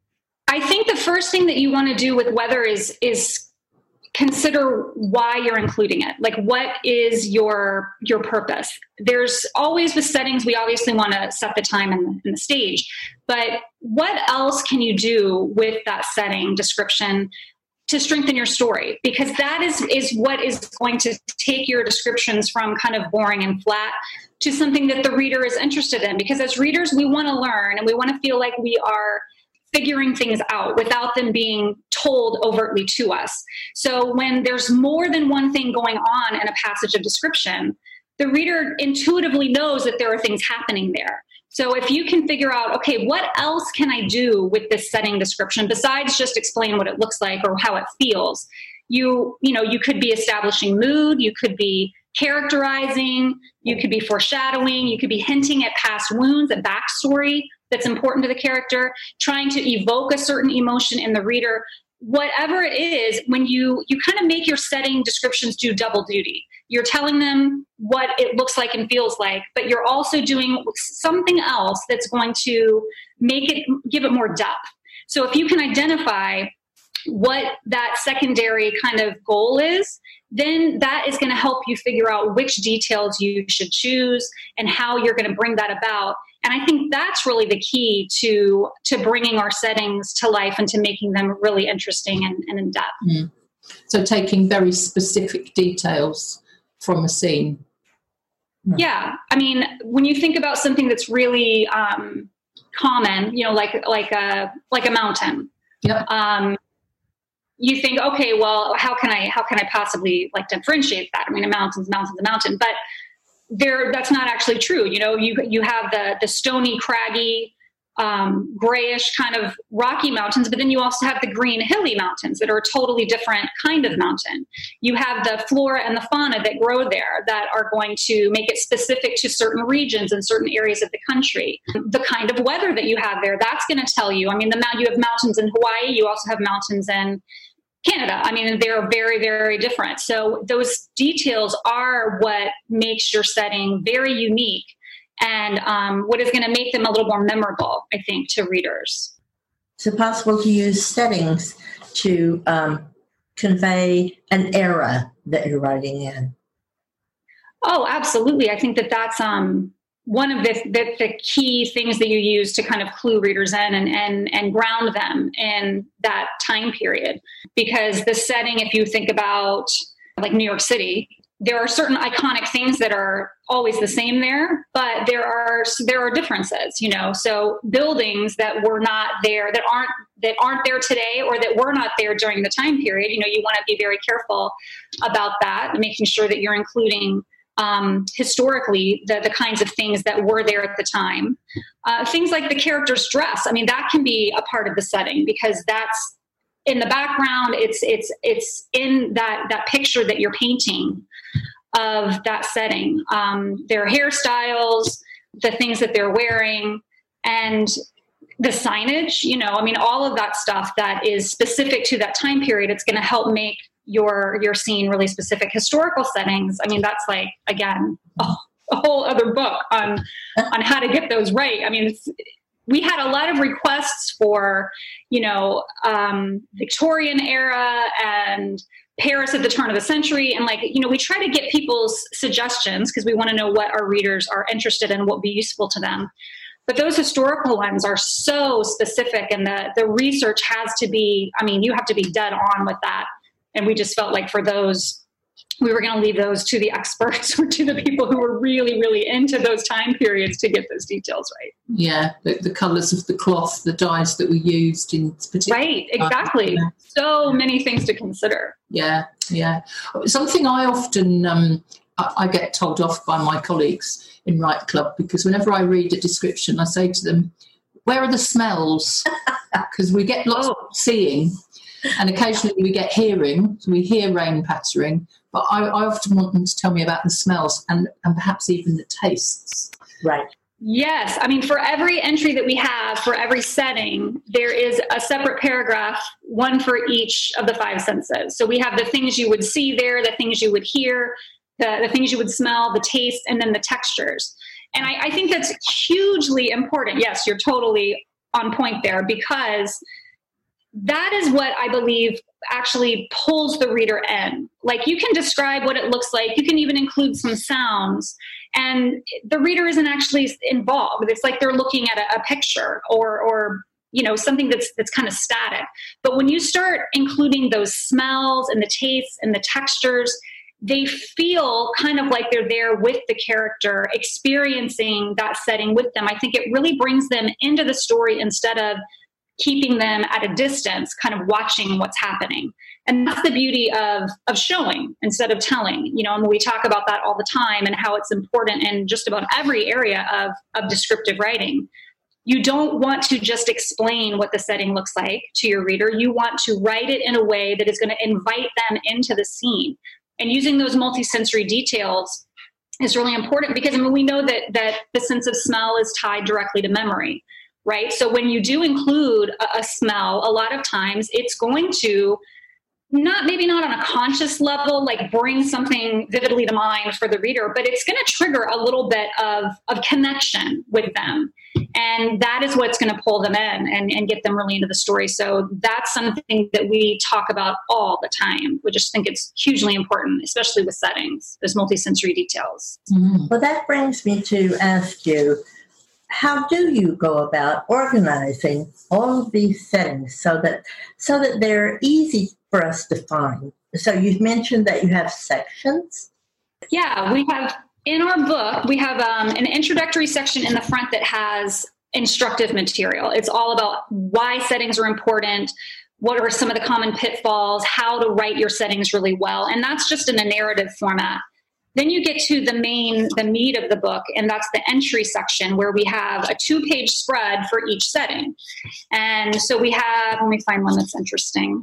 I think the first thing that you want to do with weather is consider why you're including it. Like, what is your purpose? There's always with settings, we obviously want to set the time and the stage, but what else can you do with that setting description to strengthen your story? Because that is what is going to take your descriptions from kind of boring and flat to something that the reader is interested in. Because as readers, we want to learn and we want to feel like we are figuring things out without them being told overtly to us. So when there's more than one thing going on in a passage of description, the reader intuitively knows that there are things happening there. So if you can figure out, okay, what else can I do with this setting description besides just explain what it looks like or how it feels? You could be establishing mood, you could be characterizing, you could be foreshadowing, you could be hinting at past wounds, a backstory that's important to the character, trying to evoke a certain emotion in the reader. Whatever it is, when you kind of make your setting descriptions do double duty. You're telling them what it looks like and feels like, but you're also doing something else that's going to give it more depth. So if you can identify what that secondary kind of goal is, then that is going to help you figure out which details you should choose and how you're going to bring that about. And I think that's really the key to bringing our settings to life and to making them really interesting and in depth. Mm. So taking very specific details from a scene. Yeah. I mean, when you think about something that's really common, like a mountain. Yep. You think, okay, well, how can I possibly differentiate that? I mean, a mountain's a mountain, but that's not actually true. You have the stony, craggy, grayish kind of rocky mountains, but then you also have the green, hilly mountains that are a totally different kind of mountain. You have the flora and the fauna that grow there that are going to make it specific to certain regions and certain areas of the country. The kind of weather that you have there, that's going to tell you. I mean, you have mountains in Hawaii, you also have mountains in Canada. I mean, they're very, very different. So those details are what makes your setting very unique and what is going to make them a little more memorable, I think, to readers. Is it possible to use settings to convey an era that you're writing in? Oh, absolutely. I think that's one of the key things that you use to kind of clue readers in and ground them in that time period. Because the setting, if you think about like New York City, there are certain iconic things that are always the same there, but there are differences, So buildings that were not there, that aren't there today, or that were not there during the time period, you want to be very careful about that, making sure that you're including historically the kinds of things that were there at the time. Things like the character's dress. I mean, that can be a part of the setting because that's in the background. It's in that picture that you're painting of that setting. Their hairstyles, the things that they're wearing, and the signage, all of that stuff that is specific to that time period. It's going to help make your scene really specific. Historical settings, I mean, that's like, again, a whole other book on how to get those right. I mean, we had a lot of requests for, Victorian era and Paris at the turn of the century. And like, you know, we try to get people's suggestions because we want to know what our readers are interested in, what would be useful to them. But those historical ones are so specific, and the research has to be, I mean, you have to be dead on with that. And we just felt like for those, we were going to leave those to the experts or to the people who were really, really into those time periods to get those details right. Yeah, the colours of the cloth, the dyes that were used in particular. Right, exactly. So many things to consider. Yeah, yeah. Something I often, I get told off by my colleagues in Write Club, because whenever I read a description, I say to them, where are the smells? Because we get lots of seeing, and occasionally we get hearing, so we hear rain pattering, but I often want them to tell me about the smells and perhaps even the tastes. Right. Yes. I mean, for every entry that we have, for every setting, there is a separate paragraph, one for each of the 5 senses. So we have the things you would see there, the things you would hear, the things you would smell, the taste, and then the textures. And I think that's hugely important. Yes, you're totally on point there, because that is what I believe actually pulls the reader in. Like, you can describe what it looks like. You can even include some sounds, and the reader isn't actually involved. It's like they're looking at a picture or you know, something that's kind of static. But when you start including those smells and the tastes and the textures, they feel kind of like they're there with the character, experiencing that setting with them. I think it really brings them into the story instead of keeping them at a distance, kind of watching what's happening. And that's the beauty of showing instead of telling. You know, and we talk about that all the time and how it's important in just about every area of descriptive writing. You don't want to just explain what the setting looks like to your reader. You want to write it in a way that is going to invite them into the scene. And using those multisensory details is really important, because I mean, we know that the sense of smell is tied directly to memory, right? So when you do include a smell, a lot of times it's going to maybe not on a conscious level, like bring something vividly to mind for the reader, but it's going to trigger a little bit of connection with them. And that is what's going to pull them in and get them really into the story. So that's something that we talk about all the time. We just think it's hugely important, especially with settings, those multisensory details. Mm-hmm. Well, that brings me to ask you, how do you go about organizing all of these settings so that they're easy for us to find? So you've mentioned that you have sections. Yeah, we have, in our book, we have an introductory section in the front that has instructive material. It's all about why settings are important, what are some of the common pitfalls, how to write your settings really well. And that's just in a narrative format. Then you get to the meat of the book, and that's the entry section, where we have a 2-page spread for each setting. And so we have, let me find one that's interesting.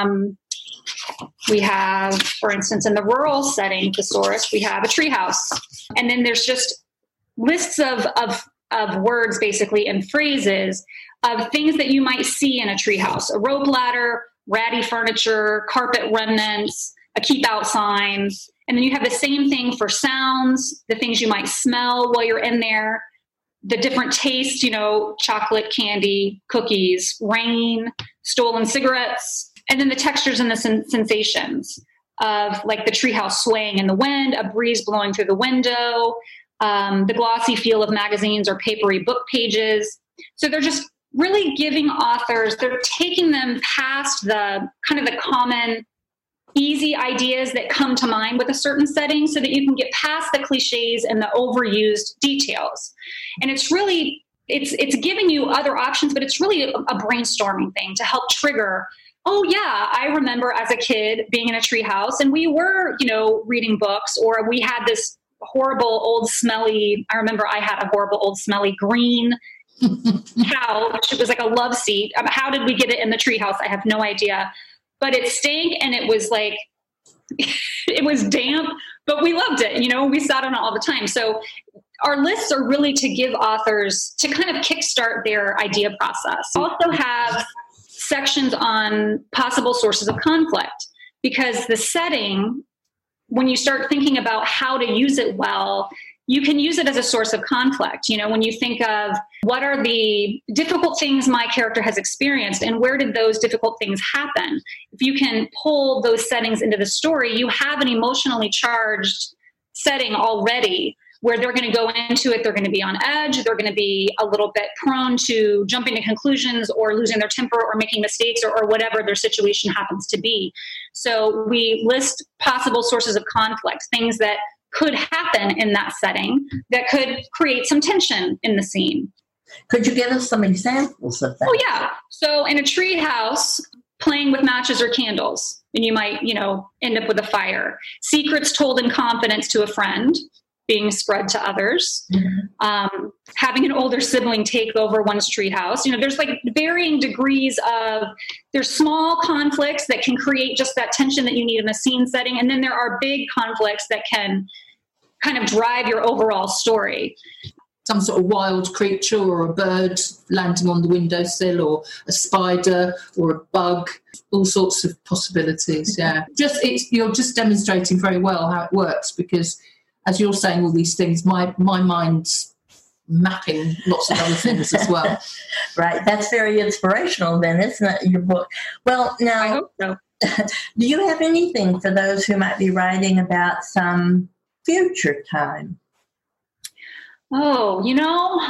We have, for instance, in the rural setting, thesaurus, we have a treehouse. And then there's just lists of words, basically, and phrases of things that you might see in a treehouse: a rope ladder, ratty furniture, carpet remnants, a keep out sign. And then you have the same thing for sounds, the things you might smell while you're in there, the different tastes, you know, chocolate, candy, cookies, rain, stolen cigarettes, and then the textures and the sensations of, like, the treehouse swaying in the wind, a breeze blowing through the window, the glossy feel of magazines or papery book pages. So they're just really giving authors, they're taking them past the kind of the common easy ideas that come to mind with a certain setting, so that you can get past the cliches and the overused details. And it's really, it's giving you other options, but it's really a brainstorming thing to help trigger, oh yeah, I remember as a kid being in a treehouse and we were, you know, reading books, or we had this horrible old smelly, I remember I had a horrible old smelly green couch. It was like a love seat. How did we get it in the treehouse? I have no idea. But it stank, and it was like, it was damp, but we loved it. You know, we sat on it all the time. So our lists are really to give authors, to kind of kickstart their idea process. Also have sections on possible sources of conflict, because the setting, when you start thinking about how to use it well, you can use it as a source of conflict. You know, when you think of what are the difficult things my character has experienced and where did those difficult things happen? If you can pull those settings into the story, you have an emotionally charged setting already where they're going to go into it. They're going to be on edge. They're going to be a little bit prone to jumping to conclusions or losing their temper or making mistakes or whatever their situation happens to be. So we list possible sources of conflict, things that could happen in that setting that could create some tension in the scene. Could you give us some examples of that? Oh, yeah. So in a tree house, playing with matches or candles, and you might, end up with a fire. Secrets told in confidence to a friend being spread to others. Mm-hmm. Having an older sibling take over one's treehouse. There's like varying degrees of, there's small conflicts that can create just that tension that you need in a scene setting. And then there are big conflicts that can kind of drive your overall story. Some sort of wild creature or a bird landing on the windowsill or a spider or a bug, all sorts of possibilities. Yeah. You're just demonstrating very well how it works, because as you're saying all these things, my mind's mapping lots of other things as well. Right. That's very inspirational then, isn't it, your book? Well, now, I hope so. Do you have anything for those who might be writing about some future time? Oh, we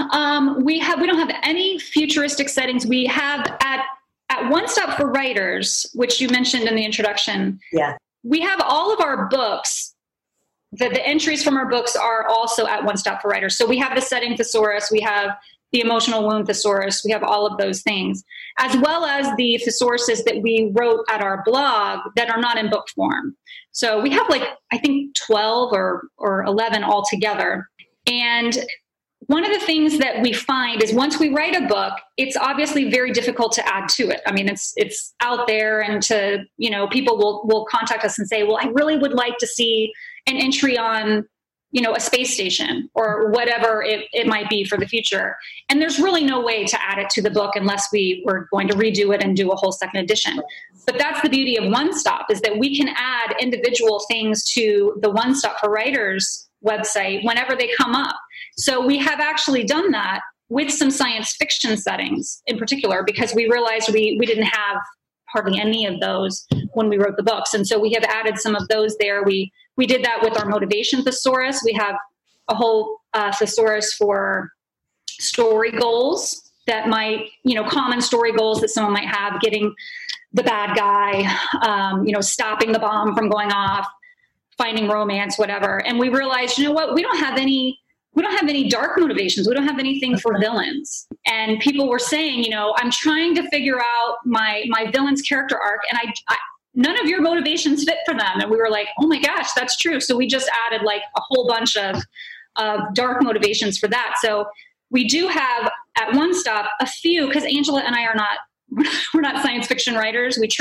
don't have any futuristic settings. We have at One Stop for Writers, which you mentioned in the introduction. Yeah. We have all of our books. The entries from our books are also at One Stop for Writers. So we have the setting thesaurus, we have the emotional wound thesaurus, we have all of those things, as well as the thesauruses that we wrote at our blog that are not in book form. So we have I think 12 or 11 altogether. And one of the things that we find is once we write a book, it's obviously very difficult to add to it. I mean, it's out there, and people will contact us and say, well, I really would like to see an entry on, a space station or whatever it might be for the future. And there's really no way to add it to the book unless we were going to redo it and do a whole second edition. But that's the beauty of One Stop, is that we can add individual things to the One Stop for Writers website whenever they come up. So we have actually done that with some science fiction settings in particular, because we realized we didn't have hardly any of those when we wrote the books. And so we have added some of those there. We did that with our motivation thesaurus. We have a whole thesaurus for story goals that might, common story goals that someone might have, getting the bad guy, stopping the bomb from going off, finding romance, whatever. And we realized, what, we don't have any dark motivations. We don't have anything for villains. And people were saying, I'm trying to figure out my villain's character arc, and I none of your motivations fit for them. And we were like, oh my gosh, that's true. So we just added a whole bunch of dark motivations for that. So we do have at One Stop a few, because Angela and I we're not science fiction writers. We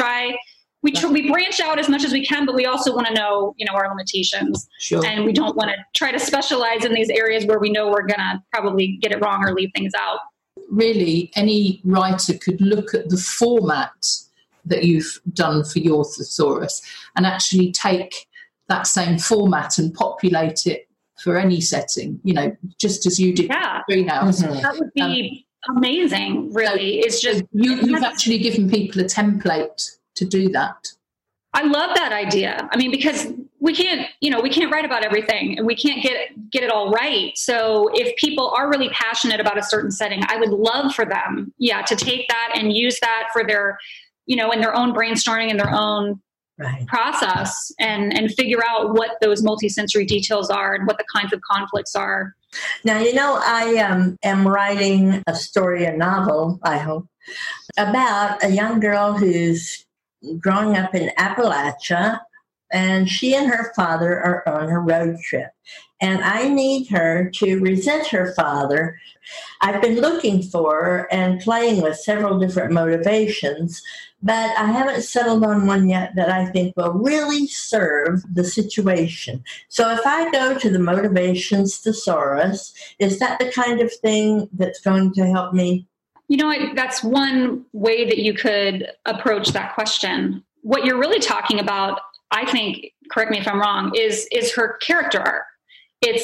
branch out as much as we can, but we also want to know, our limitations. Sure. And we don't want to try to specialize in these areas where we know we're going to probably get it wrong or leave things out. Really, any writer could look at the format that you've done for your thesaurus and actually take that same format and populate it for any setting, just as you did. Yeah. Greenhouse. Mm-hmm. That would be amazing, really. So it's just you've actually given people a template to do that. I love that idea. I mean, because we can't write about everything, and we can't get it all right. So if people are really passionate about a certain setting, I would love for them, to take that and use that for their, in their own brainstorming and their own process, and figure out what those multisensory details are and what the kinds of conflicts are. Now, I am writing a novel, I hope, about a young girl who's growing up in Appalachia, and she and her father are on a road trip. And I need her to resent her father. I've been looking for and playing with several different motivations, but I haven't settled on one yet that I think will really serve the situation. So if I go to the motivations thesaurus, is that the kind of thing that's going to help me? That's one way that you could approach that question. What you're really talking about, I think, correct me if I'm wrong, is her character arc. It's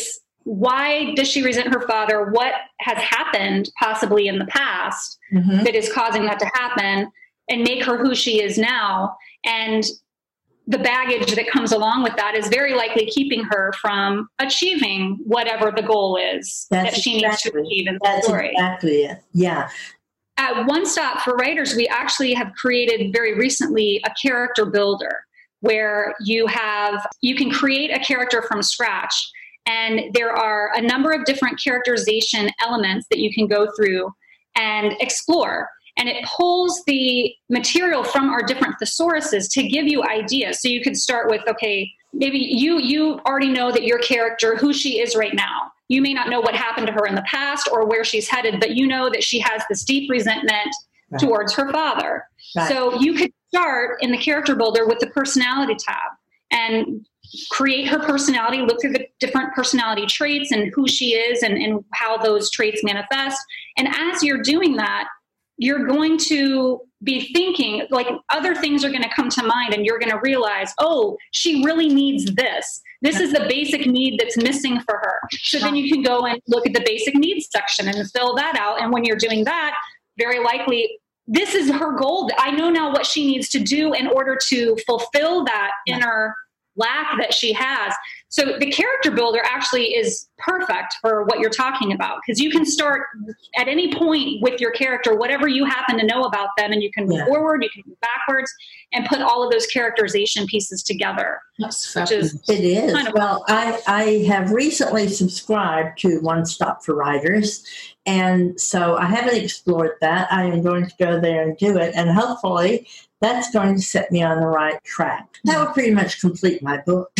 why does she resent her father? What has happened possibly in the past that is causing that to happen, and make her who she is now. And the baggage that comes along with that is very likely keeping her from achieving whatever the goal is that she needs to achieve in the story. That's exactly it. Yeah. At One Stop for Writers, we actually have created very recently a character builder where you can create a character from scratch. And there are a number of different characterization elements that you can go through and explore. And it pulls the material from our different thesauruses to give you ideas. So you could start with, okay, maybe you already know that your character, who she is right now. You may not know what happened to her in the past or where she's headed, but you know that she has this deep resentment towards her father. Right. So you could start in the character builder with the personality tab and create her personality, look through the different personality traits and who she is and how those traits manifest. And as you're doing that, you're going to be thinking, like, other things are going to come to mind, and you're going to realize, oh, she really needs this. This is the basic need that's missing for her. So then you can go and look at the basic needs section and fill that out. And when you're doing that, very likely, this is her goal. I know now what she needs to do in order to fulfill that inner lack that she has. So the character builder actually is perfect for what you're talking about, because you can start at any point with your character, whatever you happen to know about them, and you can move forward, you can move backwards, and put all of those characterization pieces together. That's fabulous. It is. Kind of well, I have recently subscribed to One Stop for Writers, and so I haven't explored that. I am going to go there and do it, and hopefully that's going to set me on the right track. That would pretty much complete my book.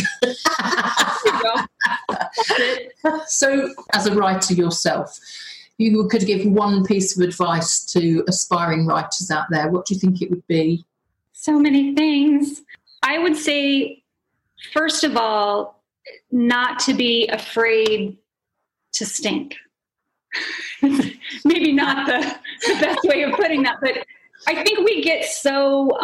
So, as a writer yourself, you could give one piece of advice to aspiring writers out there. What do you think it would be? So many things. I would say, first of all, not to be afraid to stink. Maybe not the best way of putting that, but I think we get so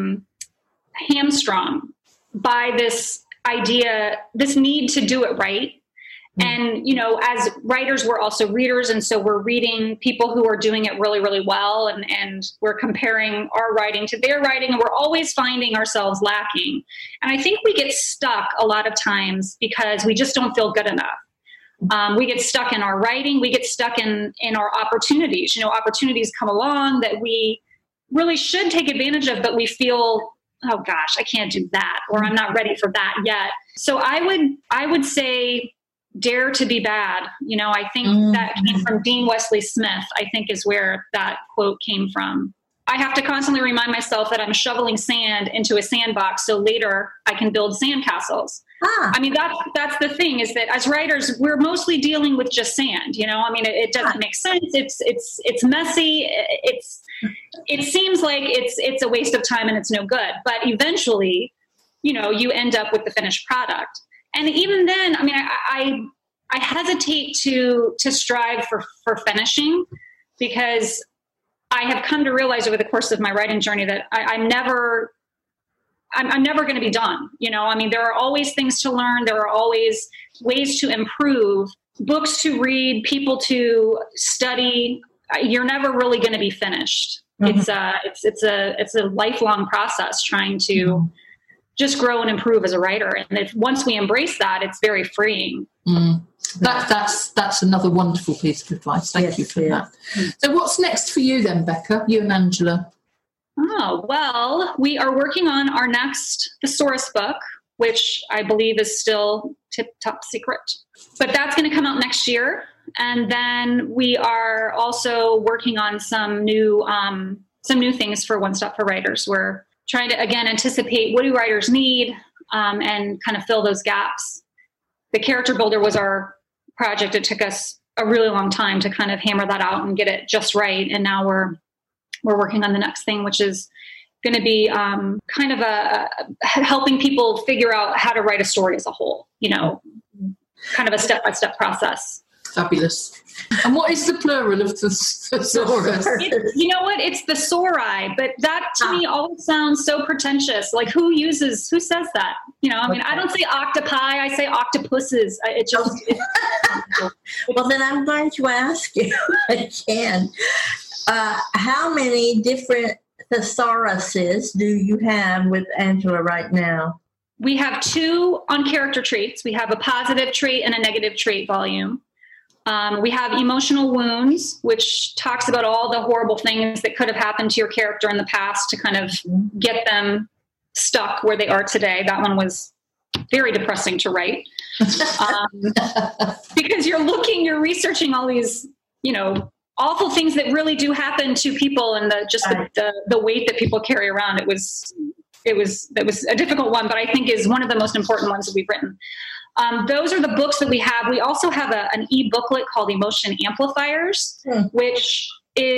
hamstrung by this idea, this need to do it right. And, you know, as writers, we're also readers. And so we're reading people who are doing it really, really well. And we're comparing our writing to their writing. And we're always finding ourselves lacking. And I think we get stuck a lot of times because we just don't feel good enough. We get stuck in our writing. We get stuck in our opportunities. You know, opportunities come along that we really should take advantage of, but we feel, oh gosh, I can't do that, or I'm not ready for that yet. So I would say, dare to be bad. You know, I think that came from Dean Wesley Smith, I think is where that quote came from. I have to constantly remind myself that I'm shoveling sand into a sandbox so later I can build sandcastles. I mean, that's the thing, is that as writers, we're mostly dealing with just sand. You know, I mean, it doesn't make sense. It's messy. It seems like it's a waste of time and it's no good. But eventually, you know, you end up with the finished product. And even then, I mean, I hesitate to strive for finishing, because I have come to realize over the course of my writing journey that I'm never going to be done. You know, I mean, there are always things to learn. There are always ways to improve, books to read, people to study. You're never really going to be finished. It's a lifelong process trying to just grow and improve as a writer. And once we embrace that, it's very freeing. That's another wonderful piece of advice. Thank you for that. So what's next for you then, Becca, you and Angela? Oh, well, we are working on our next thesaurus book, which I believe is still top secret. But that's going to come out next year. And then we are also working on some new things for One Stop for Writers. We're trying to, again, anticipate what do writers need, and kind of fill those gaps. The character builder was our project. It took us a really long time to kind of hammer that out and get it just right. And now we're working on the next thing, which is going to be kind of helping people figure out how to write a story as a whole, you know, kind of a step-by-step process. Fabulous. And what is the plural of thesaurus? You know what? It's thesauri, but that to me always sounds so pretentious. Like, who says that? You know, I mean, I don't say octopi, I say octopuses. It just. Well, then I'm going to ask you again, how many different thesauruses do you have with Angela right now? We have 2 on character traits. We have a positive trait and a negative trait volume. We have emotional wounds, which talks about all the horrible things that could have happened to your character in the past to kind of get them stuck where they are today. That one was very depressing to write because you're researching all these, you know, awful things that really do happen to people, and the weight that people carry around. It was a difficult one, but I think is one of the most important ones that we've written. Those are the books that we have. We also have an e-booklet called Emotion Amplifiers, which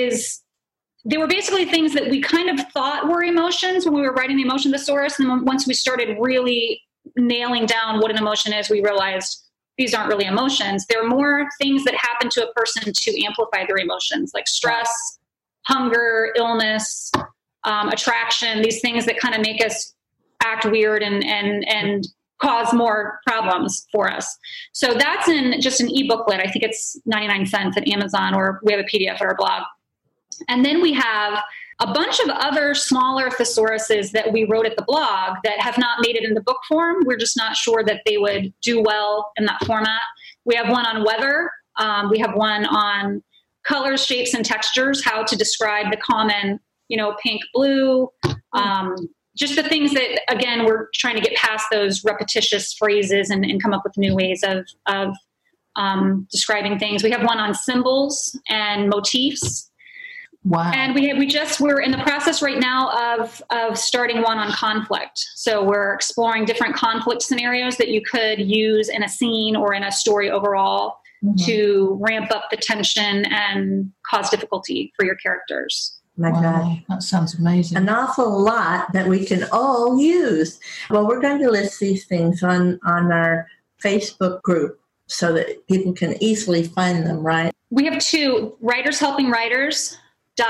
they were basically things that we kind of thought were emotions when we were writing the Emotion Thesaurus. And then once we started really nailing down what an emotion is, we realized these aren't really emotions. They're more things that happen to a person to amplify their emotions, like stress, hunger, illness, attraction, these things that kind of make us act weird and cause more problems for us. So that's in just an e-booklet. I think it's 99 cents at Amazon, or we have a PDF at our blog. And then we have a bunch of other smaller thesauruses that we wrote at the blog that have not made it in the book form. We're just not sure that they would do well in that format. We have one on weather. We have one on colors, shapes, and textures, how to describe the common, you know, pink, blue, just the things that, again, we're trying to get past those repetitious phrases and come up with new ways of describing things. We have one on symbols and motifs. Wow. And we're in the process right now of starting one on conflict. So we're exploring different conflict scenarios that you could use in a scene or in a story overall to ramp up the tension and cause difficulty for your characters. My gosh. That sounds amazing. An awful lot that we can all use. Well, we're going to list these things on our Facebook group so that people can easily find them, right? We have 2. WritersHelpingWriters.net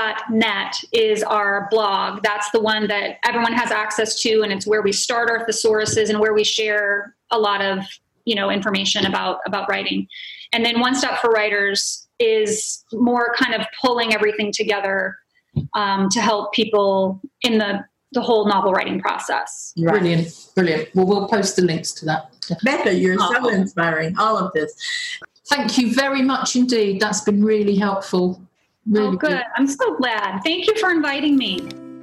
is our blog. That's the one that everyone has access to, and it's where we start our thesauruses and where we share a lot of, you know, information about writing. And then One Stop for Writers is more kind of pulling everything together to help people in the whole novel writing process. Right. Brilliant. Well, we'll post the links to that. Becca, you're so inspiring, all of this. Thank you very much indeed. That's been really helpful. Really good. I'm so glad. Thank you for inviting me.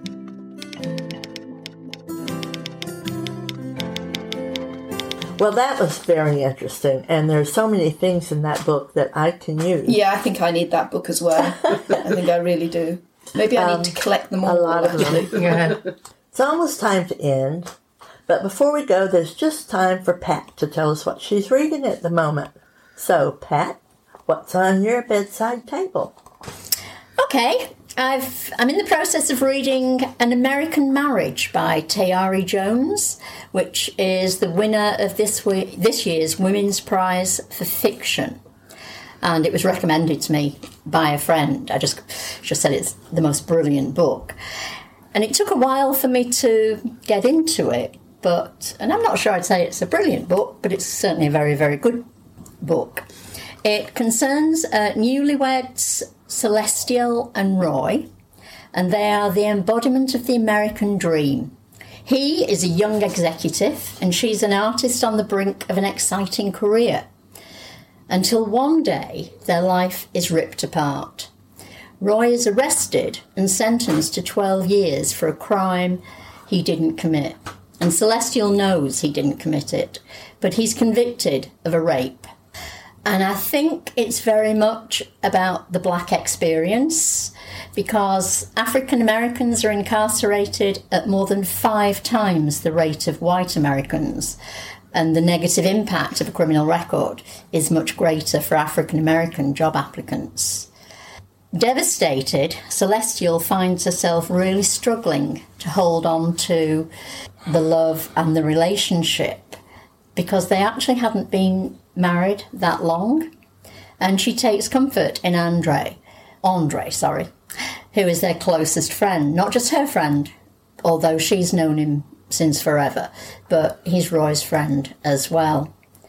Well, that was very interesting, and there's so many things in that book that I can use. Yeah, I think I need that book as well. I think I really do. Maybe I need to collect them all. A lot of them. Yeah. It's almost time to end, but before we go, there's just time for Pat to tell us what she's reading at the moment. So, Pat, what's on your bedside table? Okay, I'm in the process of reading An American Marriage by Tayari Jones, which is the winner of this year's Women's Prize for Fiction. And it was recommended to me by a friend. I just said it's the most brilliant book. And it took a while for me to get into it, and I'm not sure I'd say it's a brilliant book, but it's certainly a very, very good book. It concerns newlyweds Celestial and Roy, and they are the embodiment of the American dream. He is a young executive, and she's an artist on the brink of an exciting career. Until one day, their life is ripped apart. Roy is arrested and sentenced to 12 years for a crime he didn't commit. And Celestial knows he didn't commit it, but he's convicted of a rape. And I think it's very much about the black experience, because African Americans are incarcerated at more than 5 times the rate of white Americans. And the negative impact of a criminal record is much greater for African American job applicants. Devastated, Celestial finds herself really struggling to hold on to the love and the relationship, because they actually hadn't been married that long. and she takes comfort in Andre, who is their closest friend. Not just her friend, although she's known him since forever, but he's Roy's friend as well.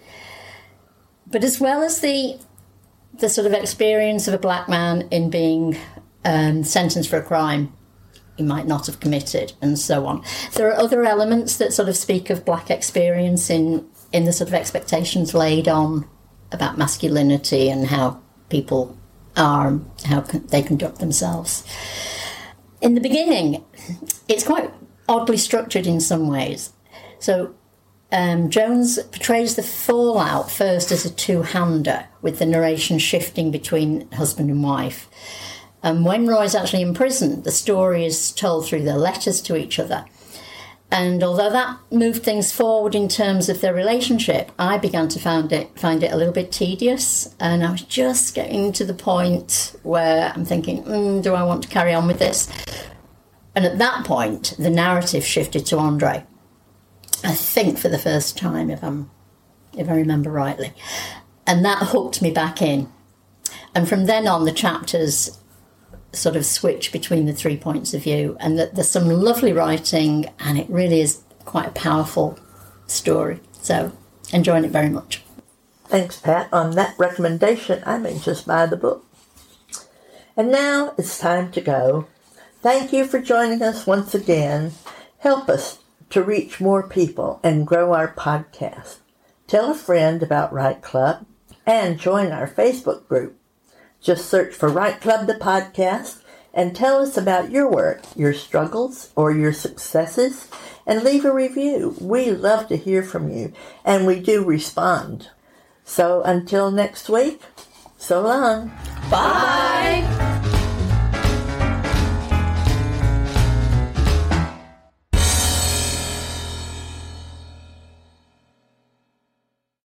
But as well as the sort of experience of a black man in being sentenced for a crime he might not have committed, and so on, there are other elements that sort of speak of black experience in the sort of expectations laid on about masculinity and how people are, how they conduct themselves. In the beginning, it's quite oddly structured in some ways. So Jones portrays the fallout first as a two-hander, with the narration shifting between husband and wife. And when Roy's actually in prison, the story is told through their letters to each other. And although that moved things forward in terms of their relationship, I began to find it a little bit tedious. And I was just getting to the point where I'm thinking, do I want to carry on with this? And at that point, the narrative shifted to Andre. I think for the first time, if I remember rightly. And that hooked me back in. And from then on, the chapters sort of switch between the 3 points of view, and that there's some lovely writing, and it really is quite a powerful story. So, enjoying it very much. Thanks, Pat. On that recommendation, I may just buy the book. And now it's time to go. Thank you for joining us once again. Help us to reach more people and grow our podcast. Tell a friend about Write Club and join our Facebook group. Just search for Write Club the podcast and tell us about your work, your struggles, or your successes, and leave a review. We love to hear from you, and we do respond. So until next week, so long. Bye.